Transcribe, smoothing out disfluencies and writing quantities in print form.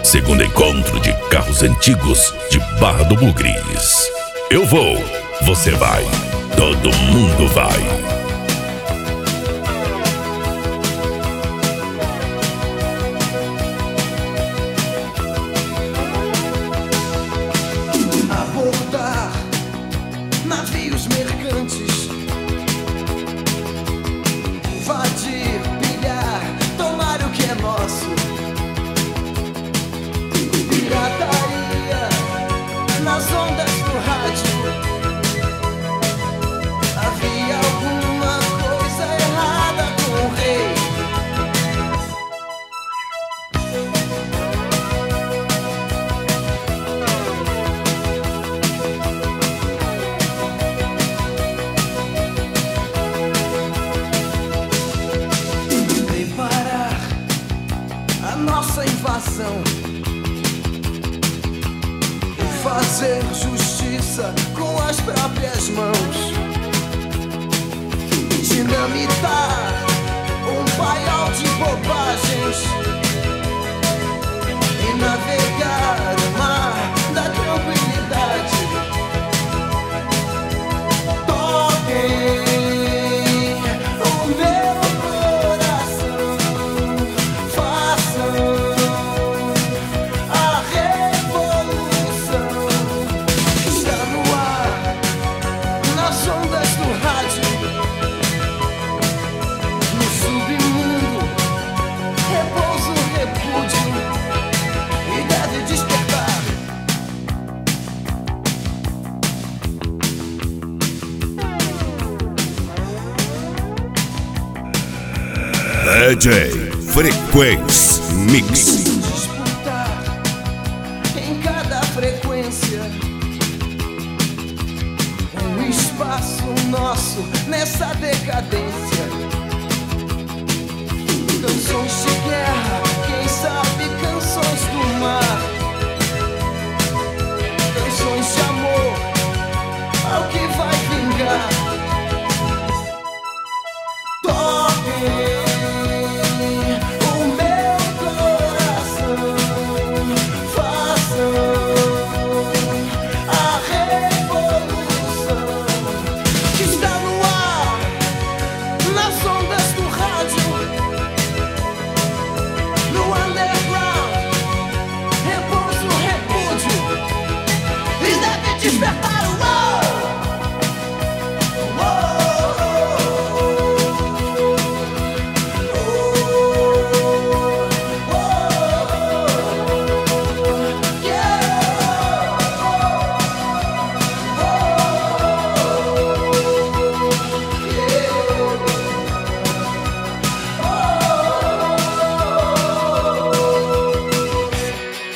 segundo encontro de carros antigos de Barra do Bugres. Eu vou, você vai, todo mundo vai. Navios mercantes, invadir, pilhar, tomar o que é nosso. Pirataria nas ondas do rádio. Havia alguma coisa errada com o rei. Nossa invasão e fazer justiça com as próprias mãos. Dinamitar um paiol de bobagens e navegar o mar da tranquilidade. Toquem o meu coração, façam ondas do rádio, no submundo repousa o repúdio e deve despertar. DJ Frequência Mix. Disputar em cada frequência um espaço nosso nessa decadência. Canções de guerra, quem sabe